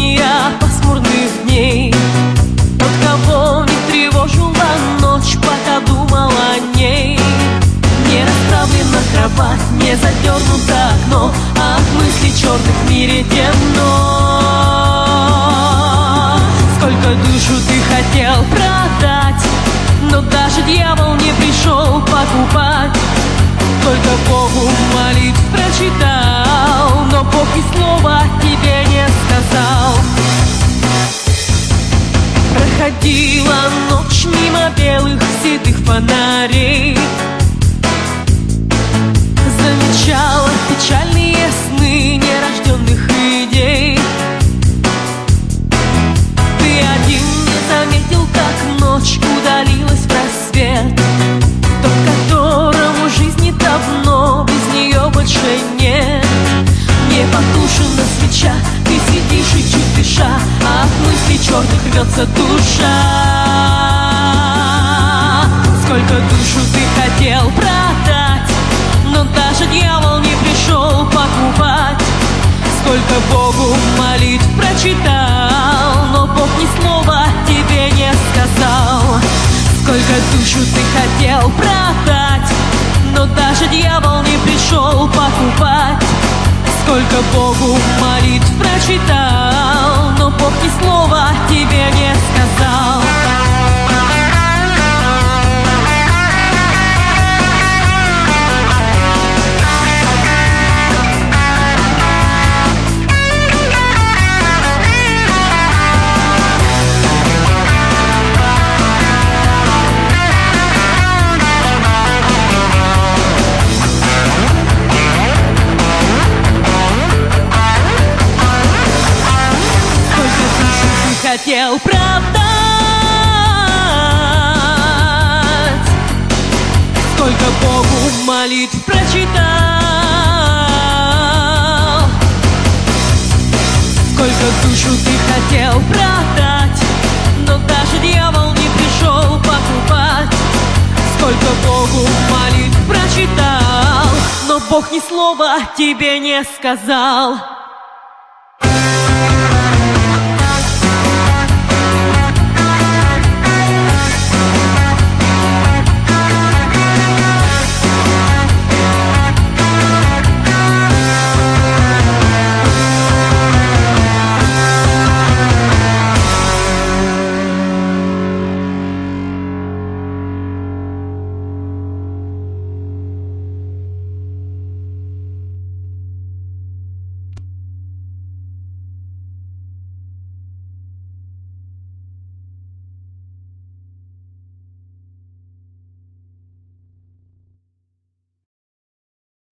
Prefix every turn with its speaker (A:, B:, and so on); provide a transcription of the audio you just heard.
A: течения пасмурных дней. Тот, кого не тревожила ночь, пока думал о ней. Не расставлена кровать, не задернуто окно, а от мыслей черных в мире темно. Сколько душу ты хотел продать, но даже дьявол не пришел покупать. Только Богу молитв прочитал, но Бог ни слова тебе не сказал. Проходила ночь мимо белых седых фонарей, замечала печальные сны нерожденных идей. Ты один не заметил, как ночь удалилась в рассвет. Тот, которому жизни давно без нее больше нет. Не потушена свеча, ты сидишь и чуть дыша, а от мыслей черных рвется душа. Сколько душу ты хотел продать, но даже дьявол не пришел покупать. Сколько Богу молитв прочитал, но Бог ни слова тебе не сказал. Сколько душу ты хотел продать, но даже дьявол не пришел покупать. Сколько Богу молитв прочитал, но Бог ни слова тебе не сказал. Хотел продать, сколько Богу молитв прочитал. Сколько душу ты хотел продать, но даже дьявол не пришел покупать. Сколько Богу молитв прочитал, но Бог ни слова тебе не сказал.